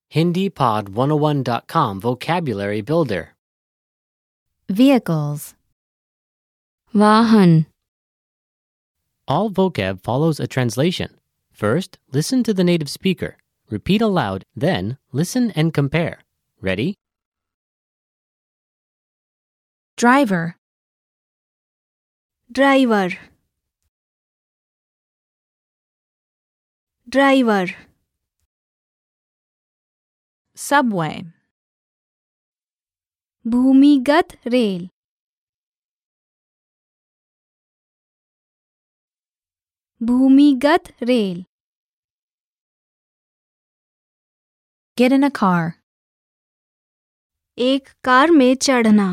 HindiPod101.com Vocabulary Builder. Vehicles. वाहन, All vocab follows a translation. First, listen to the native speaker. Repeat aloud, then listen and compare. Ready? Driver. driver, driver, Subway. भूमिगत रेल, भूमिगत रेल, Get in a car. एक car में चढ़ना,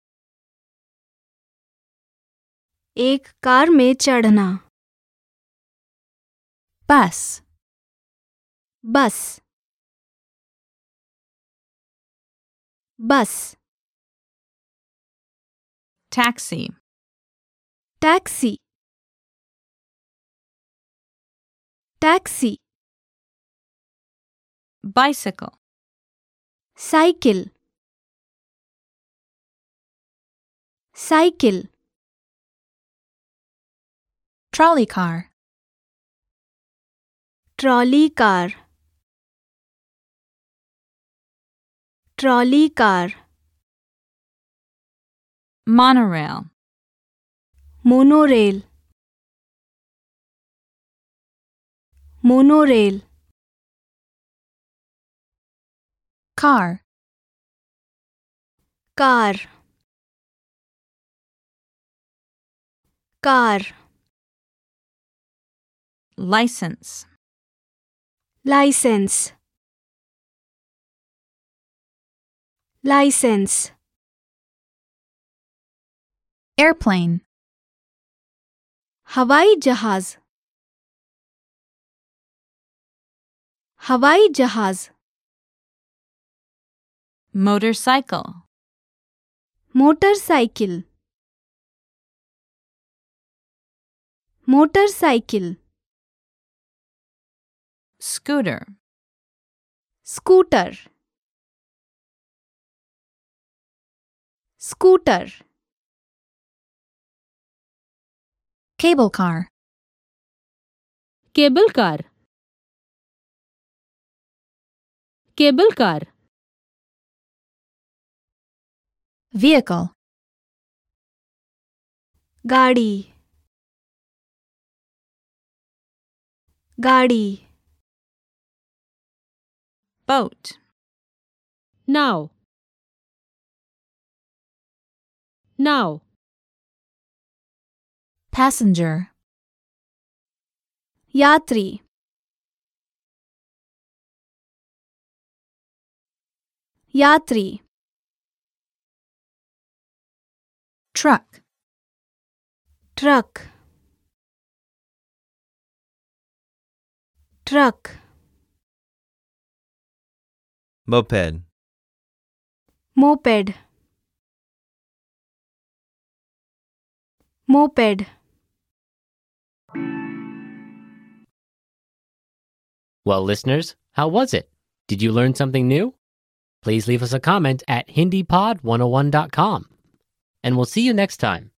एक car में चढ़ना, Bus. Bus, bus, Taxi. Taxi, taxi, Bicycle. Cycle, cycle, Trolley car. Trolley car, trolley car, Monorail. Monorail, monorail, Car. Car, car, License. Licence, licence, Airplane. हवाई जहाज, हवाई जहाज, Motorcycle. Motorcycle, motorcycle, Scooter. Scooter, scooter, Cable car. Cable car, cable car, Vehicle. गाड़ी, गाड़ी, Boat. नाव, नाव, Passenger. यात्री, यात्री, Truck. Truck, truck, Moped. Moped, moped. Well, listeners, how was it? Did you learn something new? Please leave us a comment at HindiPod101.com. And we'll see you next time.